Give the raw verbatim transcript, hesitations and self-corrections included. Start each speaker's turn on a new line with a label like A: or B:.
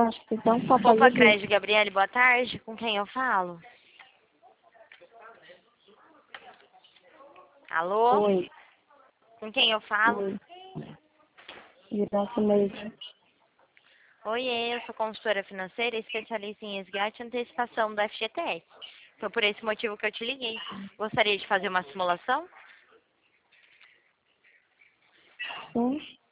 A: acho que então só
B: Poupa
A: pode
B: Crédito, Gabriele, boa tarde. Com quem eu falo? Alô?
A: Oi,
B: Com quem eu falo?
A: oi. Graça Leite.
B: Oi, eu sou consultora financeira e especialista em resgate e antecipação do F G T S. Foi por esse motivo que eu te liguei. Gostaria de fazer uma simulação?
A: Sim.